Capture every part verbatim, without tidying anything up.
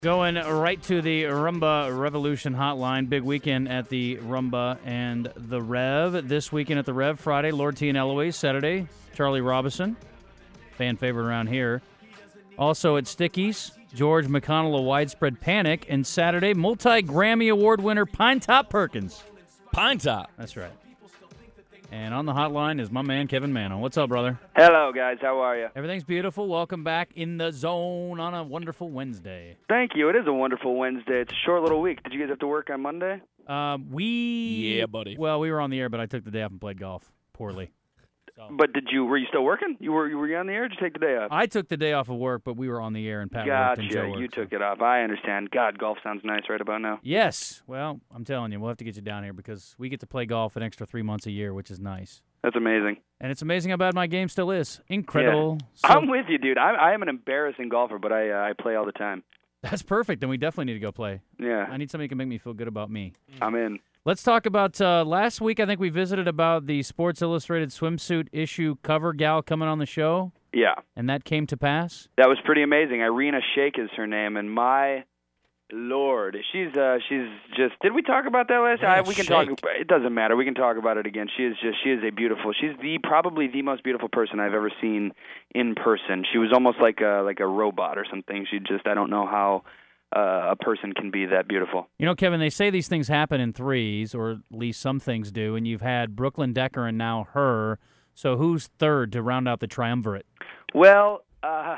Going right to the Rumba Revolution hotline. Big weekend at the Rumba and the Rev. This weekend at the Rev, Friday, Lord T and Eloise. Saturday, Charlie Robinson, fan favorite around here. Also at Stickies, George McConnell of Widespread Panic. And Saturday, multi-Grammy Award winner Pine Top Perkins. Pine Top. That's right. And on the hotline is my man, Kevin Manno. What's up, brother? Hello, guys. How are you? Everything's beautiful. Welcome back in the zone on a wonderful Wednesday. Thank you. It is a wonderful Wednesday. It's a short little week. Did you guys have to work on Monday? Uh, we... Yeah, buddy. Well, we were on the air, but I took the day off and played golf poorly. So. But did you? Were you still working? You were. You were you on the air? Or did you take the day off? I took the day off of work, but we were on the air, and Pat gotcha. worked and Joe worked. You took it off. I understand. God, golf sounds nice right about now. Yes. Well, I'm telling you, we'll have to get you down here because we get to play golf an extra three months a year, which is nice. That's amazing. And it's amazing how bad my game still is. Incredible. Yeah. So, I'm with you, dude. I, I am an embarrassing golfer, but I uh, I play all the time. That's perfect. Then we definitely need to go play. Yeah. I need somebody who can make me feel good about me. I'm in. Let's talk about uh, last week. I think we visited about the Sports Illustrated swimsuit issue cover gal coming on the show. Yeah. And that came to pass? That was pretty amazing. Irina Shayk is her name, and my Lord, she's uh, she's just. Did we talk about that last time? We can Shayk. talk. It doesn't matter. We can talk about it again. She is just. She is a beautiful. She's the probably the most beautiful person I've ever seen in person. She was almost like a like a robot or something. She just. I don't know how uh, a person can be that beautiful. You know, Kevin, they say these things happen in threes, or at least some things do, and you've had Brooklyn Decker and now her. So who's third to round out the triumvirate? Well, uh,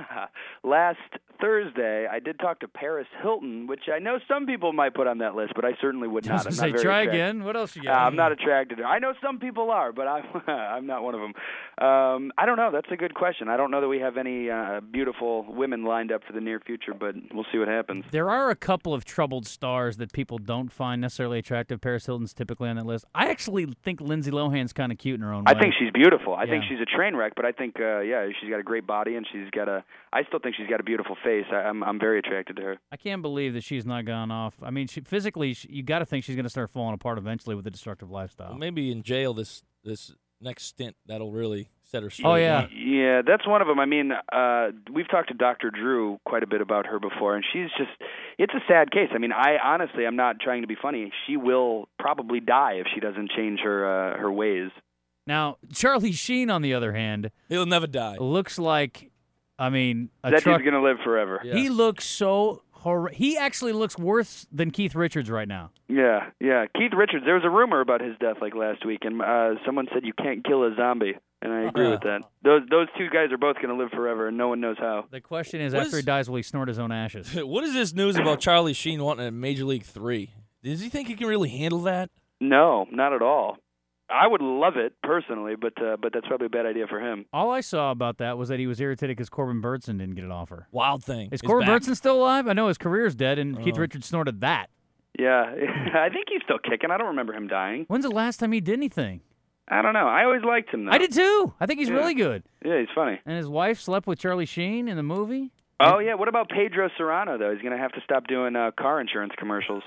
last Thursday, I did talk to Paris Hilton, which I know some people might put on that list, but I certainly would not. I'm say, not very try attracted. again. What else you Uh, got? I'm not attracted to her. I know some people are, but I'm, I'm not one of them. Um, I don't know. That's a good question. I don't know that we have any uh, beautiful women lined up for the near future, but we'll see what happens. There are a couple of troubled stars that people don't find necessarily attractive. Paris Hilton's typically on that list. I actually think Lindsay Lohan's kind of cute in her own way. I think she's beautiful. I Yeah. think she's a train wreck, but I think, uh, yeah, she's got a great body, and she's got a. I still think she's got a beautiful face. I, I'm, I'm very attracted to her. I can't believe that she's not gone off. I mean, she, physically, she, you got to think she's going to start falling apart eventually with a destructive lifestyle. Well, maybe in jail this this next stint that'll really set her straight. Oh, yeah. Yeah, that's one of them. I mean, uh, we've talked to Doctor Drew quite a bit about her before, and she's just, it's a sad case. I mean, I honestly, I'm not trying to be funny. She will probably die if she doesn't change her uh, her ways. Now, Charlie Sheen, on the other hand, He'll never die. looks like, I mean, a That truck. dude's going to live forever. Yeah. He looks so hor- He actually looks worse than Keith Richards right now. Yeah, yeah. Keith Richards, there was a rumor about his death like last week, and uh, someone said you can't kill a zombie, and I agree with that. Those those two guys are both going to live forever, and no one knows how. The question is, What after is- he dies, will he snort his own ashes? What is this news about Charlie Sheen wanting a Major League Three? Does he think he can really handle that? No, not at all. I would love it personally, but uh, but that's probably a bad idea for him. All I saw about that was that he was irritated because Corbin Burnson didn't get an offer. Wild thing. Is He's Corbin back. Burnson still alive? I know his career's dead, and Keith Oh. Richards snorted that. Yeah, I think he's still kicking. I don't remember him dying. When's the last time he did anything? I don't know. I always liked him, though. I did too. I think he's Yeah. really good. Yeah, he's funny. And his wife slept with Charlie Sheen in the movie. Oh, yeah. What about Pedro Serrano, though? He's going to have to stop doing uh, car insurance commercials.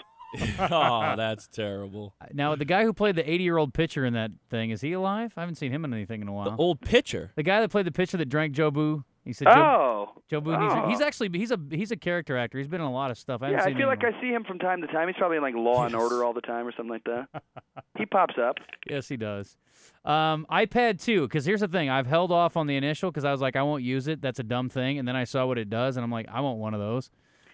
Oh, that's terrible. Now, the guy who played the eighty-year-old pitcher in that thing, is he alive? I haven't seen him in anything in a while. The old pitcher. The guy that played the pitcher that drank Jobu. He said Joe, Oh. Joe Boo needs oh. he's actually he's a he's a character actor. He's been in a lot of stuff. I haven't Yeah, I seen feel him like in a I see him from time to time. He's probably in like Law and Yes. Order all the time or something like that. He pops up. Yes, he does. Um, iPad two, because here's the thing. I've held off on the initial because I was like, I won't use it. That's a dumb thing. And then I saw what it does, and I'm like, I want one of those.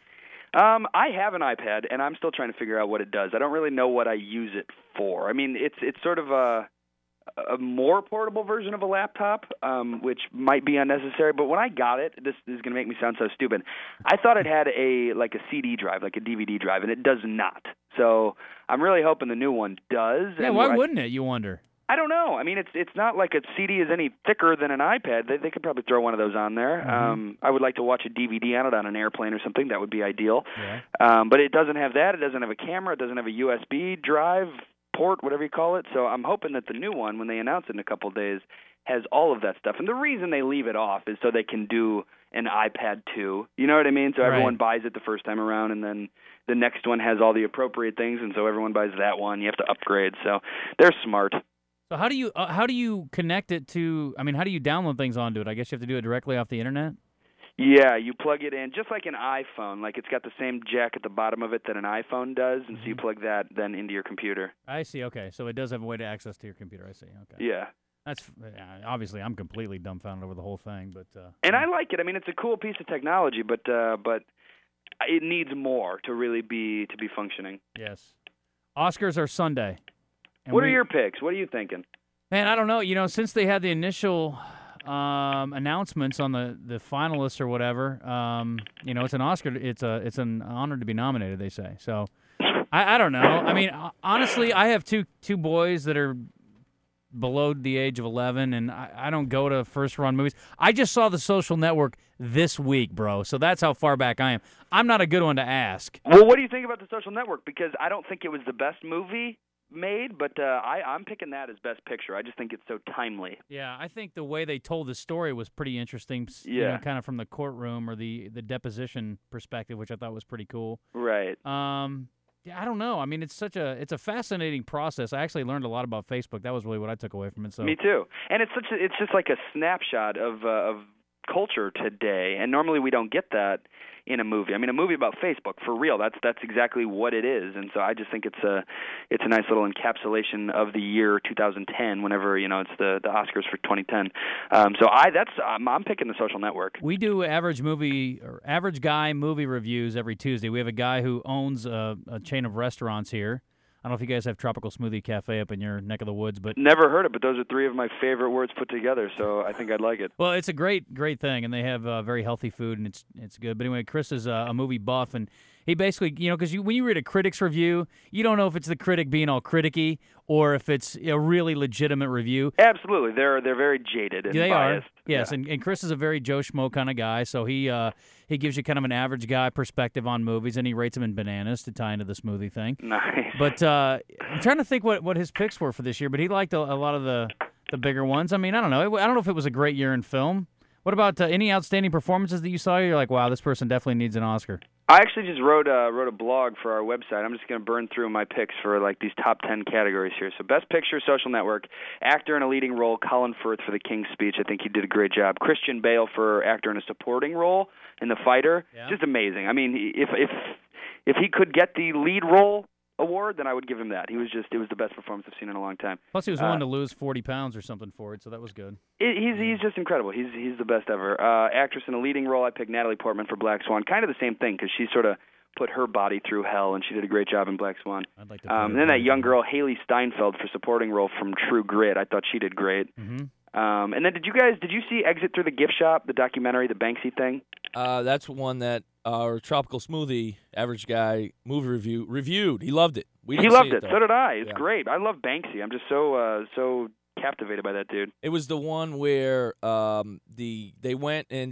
Um, I have an iPad, and I'm still trying to figure out what it does. I don't really know what I use it for. I mean, it's it's sort of a a more portable version of a laptop, um, which might be unnecessary. But when I got it, this, this is going to make me sound so stupid. I thought it had a like a C D drive, like a D V D drive, and it does not. So I'm really hoping the new one does. Yeah, and why I, wouldn't it, you wonder? I don't know. I mean, it's it's not like a C D is any thicker than an iPad. They they could probably throw one of those on there. Mm-hmm. Um, I would like to watch a D V D on it on an airplane or something. That would be ideal. Yeah. Um, but it doesn't have that. It doesn't have a camera. It doesn't have a U S B drive port, whatever you call it. So I'm hoping that the new one, when they announce it in a couple of days, has all of that stuff. And the reason they leave it off is so they can do an iPad two. You know what I mean? So everyone Right. buys it the first time around, and then the next one has all the appropriate things, and so everyone buys that one. You have to upgrade. So they're smart. So how do you uh, how do you connect it to? I mean, how do you download things onto it? I guess you have to do it directly off the internet. Yeah, you plug it in just like an iPhone. Like it's got the same jack at the bottom of it that an iPhone does, and Mhm. so you plug that then into your computer. I see. Okay, so it does have a way to access to your computer. I see. Okay. Yeah. That's yeah, obviously I'm completely dumbfounded over the whole thing, but uh, And I like it. I mean, it's a cool piece of technology, but uh, but it needs more to really be to be functioning. yes. Oscars are Sunday. And What we, are your picks? What are you thinking? Man, I don't know. You know, since they had the initial um, announcements on the, the finalists or whatever, um, you know, it's an Oscar. It's a it's an honor to be nominated. They say so. I, I don't know. I mean, honestly, I have two two boys that are below the age of eleven, and I, I don't go to first run movies. I just saw The Social Network this week, bro. So that's how far back I am. I'm not a good one to ask. Well, what do you think about The Social Network? Because I don't think it was the best movie made, but uh, I, I'm picking that as Best Picture. I just think it's so timely. Yeah, I think the way they told the story was pretty interesting. s- You Yeah. know, kind of from the courtroom or the the deposition perspective, which I thought was pretty cool. Right. Um, yeah, I don't know. I mean, it's such a it's a fascinating process. I actually learned a lot about Facebook. That was really what I took away from it. So Me too. And it's such a, it's just like a snapshot of uh, of culture today, and normally we don't get that in a movie. I mean, a movie about Facebook, for real. That's that's exactly what it is. And so I just think it's a it's a nice little encapsulation of the year two thousand ten. Whenever you know it's the, the Oscars for twenty ten. Um, so I that's I'm, I'm picking The Social Network. we do average movie or average guy movie reviews every Tuesday. We have a guy who owns a, a chain of restaurants here. I don't know if you guys have Tropical Smoothie Cafe up in your neck of the woods, but Never heard it, but those are three of my favorite words put together. So I think I'd like it. well, it's a great, great thing, and they have uh, very healthy food, and it's it's good. But anyway, Chris is uh, a movie buff, and he basically, you know, because you, when you read a critic's review, you don't know if it's the critic being all criticky or if it's a really legitimate review. Absolutely, they're they're very jaded and They biased. are, yes, Yeah. and, and Chris is a very Joe Schmo kind of guy, so he uh, he gives you kind of an average guy perspective on movies, and he rates them in bananas to tie into the smoothie thing. Nice. But uh, I'm trying to think what, what his picks were for this year, but he liked a, a lot of the, the bigger ones. I mean, I don't know. I don't know if it was a great year in film. What about uh, any outstanding performances that you saw? You're like, wow, this person definitely needs an Oscar. I actually just wrote uh, wrote a blog for our website. I'm just going to burn through my picks for like these top ten categories here. So Best Picture, Social Network, Actor in a Leading Role, Colin Firth for The King's Speech. I think he did a great job. Christian Bale for Actor in a Supporting Role in The Fighter. Yeah. Just amazing. I mean, he- if if if he could get the lead role award, then I would give him that. He was just it was the best performance I've seen in a long time. Plus, he was Uh, willing to lose forty pounds or something for it, so that was good. It, he's he's just incredible. He's he's the best ever. Uh, actress in a leading role, I picked Natalie Portman for Black Swan. Kind of the same thing because she sort of put her body through hell, and she did a great job in Black Swan. I'd like to. Um, and then that young girl, Haley Steinfeld, for supporting role from True Grit. I thought she did great. Mm-hmm. Um, and then did you guys did you see Exit Through the Gift Shop, the documentary, the Banksy thing? Uh, that's one that our Tropical Smoothie average guy movie review reviewed. He loved it. We He didn't loved see it. though. So did I. It's Yeah. great. I love Banksy. I'm just so uh, so captivated by that dude. It was the one where um the they went and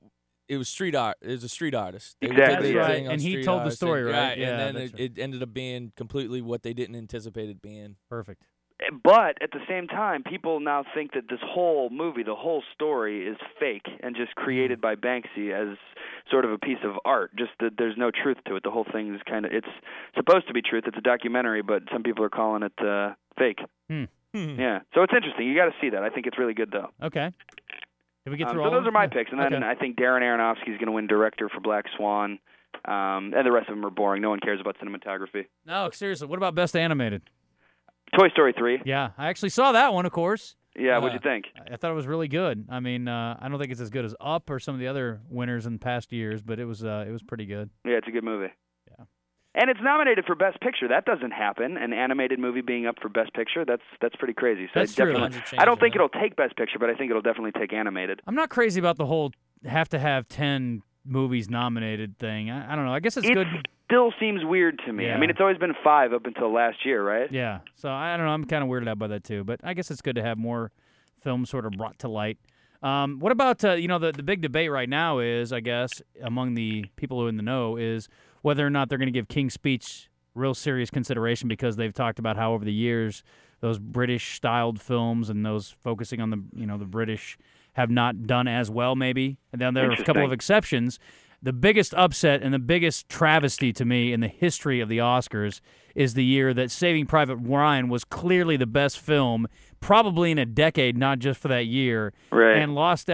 it was street art. It was a street artist. They Exactly, did their yeah. thing on And he street told the artists, story, and, right? Yeah, Yeah, and then that's it, it ended up being completely what they didn't anticipate it being. Perfect. But at the same time, people now think that this whole movie, the whole story, is fake and just created by Banksy as sort of a piece of art. Just that there's no truth to it. The whole thing is kind of it's supposed to be truth. It's a documentary, but some people are calling it uh, fake. Hmm. Yeah, so it's interesting. You got to see that. I think it's really good though. Okay. Did we get Um, through so all? those of are my them? picks, and then Okay. I think Darren Aronofsky is going to win director for Black Swan, um, and the rest of them are boring. No one cares about cinematography. No, seriously. What about best animated? Toy Story three. Yeah, I actually saw that one, of course. Yeah, Uh, what'd you think? I I thought it was really good. I mean, uh, I don't think it's as good as Up or some of the other winners in past years, but it was uh, it was pretty good. Yeah, it's a good movie. Yeah. And it's nominated for Best Picture. That doesn't happen. An animated movie being up for Best Picture, that's that's pretty crazy. So That's I true. definitely, Times are I don't changing, think huh? it'll take Best Picture, but I think it'll definitely take animated. I'm not crazy about the whole have to have ten movies nominated thing. I, I don't know. I guess it's It good. still seems weird to me. Yeah. I mean, it's always been five up until last year, right? Yeah. So I don't know. I'm kind of weirded out by that too. But I guess it's good to have more films sort of brought to light. Um, what about uh, you know the the big debate right now is I guess among the people who are in the know is whether or not they're going to give King's Speech real serious consideration because they've talked about how over the years those British styled films and those focusing on the you know the British have not done as well maybe. And then there are a couple Interesting. of exceptions. The biggest upset and the biggest travesty to me in the history of the Oscars is the year that Saving Private Ryan was clearly the best film, probably in a decade, not just for that year, Right. and lost out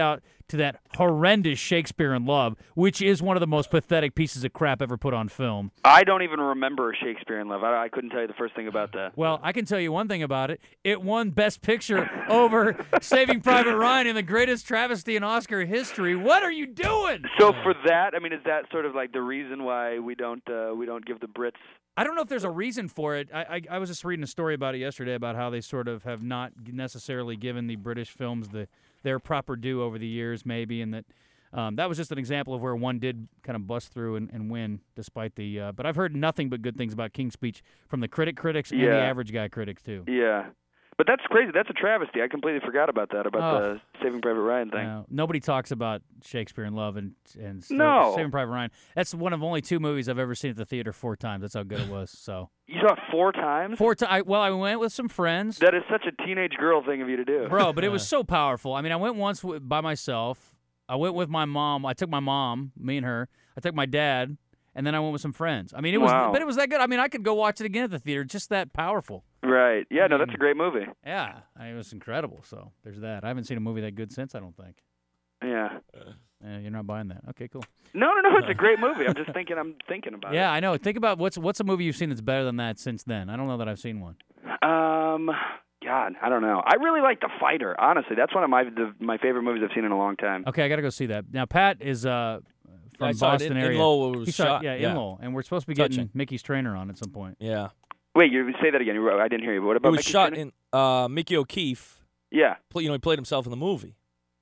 to that horrendous Shakespeare in Love, which is one of the most pathetic pieces of crap ever put on film. I don't even remember Shakespeare in Love. I, I couldn't tell you the first thing about that. Well, I can tell you one thing about it. It won Best Picture over Saving Private Ryan in the greatest travesty in Oscar history. What are you doing? So for that, I mean, is that sort of like the reason why we don't uh, we don't give the Brits? I don't know if there's a reason for it. I, I I was just reading a story about it yesterday about how they sort of have not necessarily given the British films the their proper due over the years, maybe, and that um, that was just an example of where one did kind of bust through and, and win despite the. Uh, but I've heard nothing but good things about King's Speech from the critic critics and Yeah. the average guy critics too. Yeah. But that's crazy. That's a travesty. I completely forgot about that, about Oh. the Saving Private Ryan thing. No, nobody talks about Shakespeare in Love and and still, No. Saving Private Ryan. That's one of only two movies I've ever seen at the theater four times. That's how good it was. So You saw it four times? four times. Well, I went with some friends. That is such a teenage girl thing of you to do. Bro, but it was so powerful. I mean, I went once w- by myself. I went with my mom. I took my mom, me and her. I took my dad, and then I went with some friends. I mean, it was, Wow. but it was that good. I mean, I could go watch it again at the theater. Just that powerful. Right. Yeah, no, that's a great movie. Yeah, I mean, it was incredible. So there's that. I haven't seen a movie that good since. I don't think. Yeah. Uh, you're not buying that. Okay, cool. No, no, no, it's a great movie. I'm just thinking I'm thinking about Yeah, I know. Think about what's what's a movie you've seen that's better than that since then. I don't know that I've seen one. it. Um God, I don't know. I really like The Fighter, honestly. That's one of my the, my favorite movies I've seen in a long time. Okay, I got to go see that. Now, Pat is uh, from I saw it Boston in, area. in Lowell. It was He saw- shot. yeah, in Lowell, and we're supposed to be Touching. getting Mickey's trainer on at some point. Yeah. Wait, you say that again. You- I didn't hear you. What It about was Mickey shot Rooney? in uh, Mickey O'Keefe. Yeah. Play, you know, he played himself in the movie.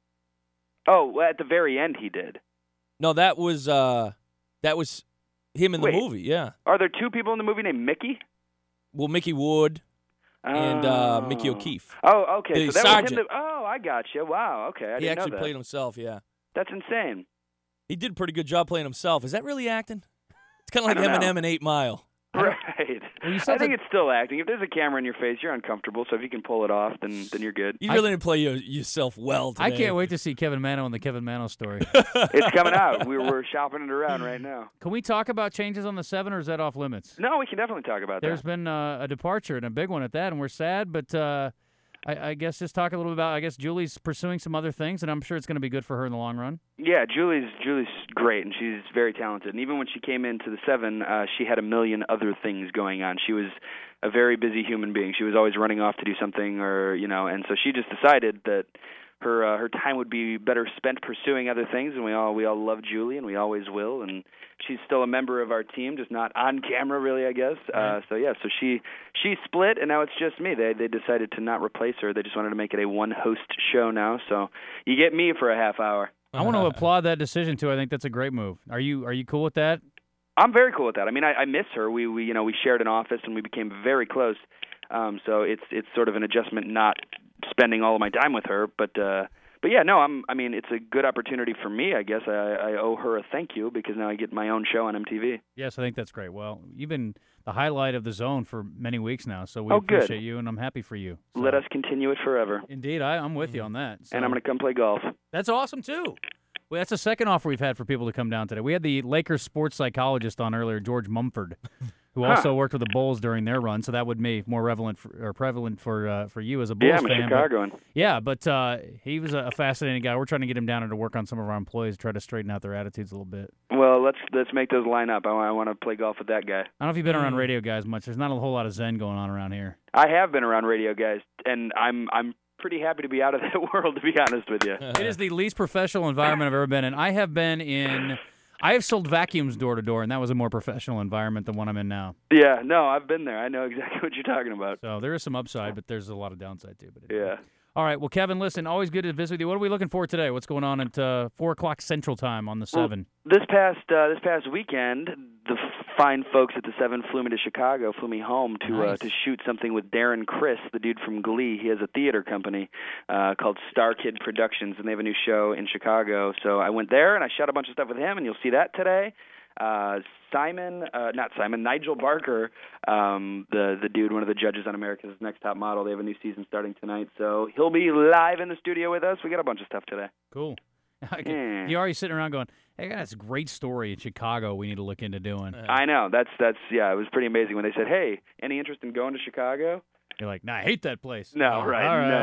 Oh, well, at the very end he did. No, that was uh, that was him in the Wait. movie. Yeah. Are there two people in the movie named Mickey? Well, Mickey Wood and uh, Mickey Oh. O'Keefe. Oh, okay. The so that was him. sergeant. That, oh, I got you. Wow. Okay, I He didn't actually know that. played himself. Yeah. That's insane. He did a pretty good job playing himself. Is that really acting? It's kind of I like don't know. Eminem in Eight Mile. Right. Well, you I said think that- it's still acting. If there's a camera in your face, you're uncomfortable. So if you can pull it off, then then you're good. You I- really didn't play your, yourself well today. I can't wait to see Kevin Mano and the Kevin Mano story. It's coming out. We we're shopping it around right now. Can we talk about changes on the seven, or is that off limits? No, we can definitely talk about There's that. been uh, a departure and a big one at that, and we're sad. But uh, I, I guess just talk a little about. I guess Julie's pursuing some other things, and I'm sure it's going to be good for her in the long run. Yeah, Julie's Julie's great, and she's very talented. And even when she came into the Seven, uh, she had a million other things going on. She was a very busy human being. She was always running off to do something, or you know, and so she just decided that her uh, her time would be better spent pursuing other things. And we all we all love Julie, and we always will. And she's still a member of our team, just not on camera, really, I guess. Uh, so yeah, so she she split, and now it's just me. They they decided to not replace her. They just wanted to make it a one host show now. So you get me for a half hour. I want to applaud that decision too. I think that's a great move. Are you Are you cool with that? I'm very cool with that. I mean, I, I miss her. We, we, you know, we shared an office and we became very close. Um, so it's it's sort of an adjustment not spending all of my time with her. But uh, but yeah, no, I'm. I mean, it's a good opportunity for me. I guess I, I owe her a thank you because now I get my own show on M T V. Yes, I think that's great. Well, you've been the highlight of the zone for many weeks now, so we Oh, good. appreciate you, and I'm happy for you. So- Let us continue it forever. Indeed, I, I'm with you on that. So And I'm going to come play golf. That's awesome too. Well, that's the second offer we've had for people to come down today. We had the Lakers sports psychologist on earlier, George Mumford, who Huh. also worked with the Bulls during their run. So that would be more relevant for, or prevalent for uh, for you as a Bulls Yeah, I'm a fan. but- Chicagoan. yeah, but uh, he was a, a fascinating guy. We're trying to get him down and to work on some of our employees, try to straighten out their attitudes a little bit. Well, let's let's make those line up. I, I want to play golf with that guy. I don't know if you've been around Mm. radio guys much. There's not a whole lot of zen going on around here. I have been around radio guys, and I'm I'm pretty happy to be out of that world, to be honest with you. It is the least professional environment I've ever been in. I have been in. I have sold vacuums door to door, and that was a more professional environment than one I'm in now. Yeah, no, I've been there. I know exactly what you're talking about. So there is some upside, but there's a lot of downside too. But Yeah. All right. Well, Kevin, listen, always good to visit with you. What are we looking for today? What's going on at uh, four o'clock Central Time on the Well, seven? This past uh, this past weekend, the f- fine folks at the Seven flew me to Chicago, flew me home to Nice. uh, to shoot something with Darren Criss, the dude from Glee. He has a theater company uh, called Star Kid Productions, and they have a new show in Chicago. So I went there and I shot a bunch of stuff with him, and you'll see that today. Uh, Simon, uh, not Simon, Nigel Barker, um, the the dude, one of the judges on America's Next Top Model. They have a new season starting tonight, so he'll be live in the studio with us. We got a bunch of stuff today. Cool. Yeah. You're already sitting around going, hey, that's a great story in Chicago we need to look into doing. I know. That's that's yeah. It was pretty amazing when they said, "Hey, any interest in going to Chicago?" You're like, nah, I hate that place. No, Oh, right, all right. no.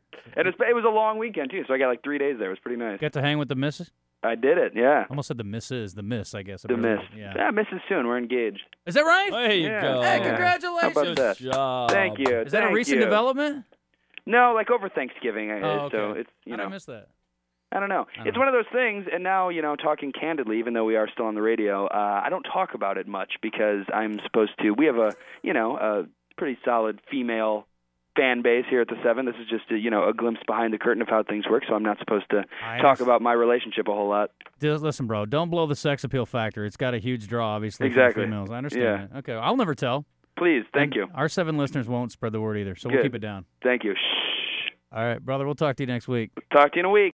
And it's, it was a long weekend, too, so I got like three days there. It was pretty nice. Get to hang with the missus? I did it, yeah. Almost said the missus, the miss, I guess. The miss. Yeah. Yeah, missus soon. We're engaged. Is that right? There you Yeah. go. Hey, Yeah. congratulations. How about that? Good job. Thank you. Is that Thank a recent you. development? No, like over Thanksgiving. I- Oh, okay. So it's, you How know. did I miss that? I don't know. I don't It's know. one of those things, and now, you know, talking candidly, even though we are still on the radio, uh, I don't talk about it much because I'm supposed to. We have a, you know, a pretty solid female fan base here at the Seven. This is just, a, you know, a glimpse behind the curtain of how things work, so I'm not supposed to I talk understand. about my relationship a whole lot. Just listen, bro. Don't blow the sex appeal factor. It's got a huge draw, obviously, Exactly. for the females. I understand Yeah. that. Okay, I'll never tell. Please, thank And you. Our seven listeners won't spread the word either, so we'll Good. keep it down. Thank you. Shh. All right, brother. We'll talk to you next week. Talk to you in a week.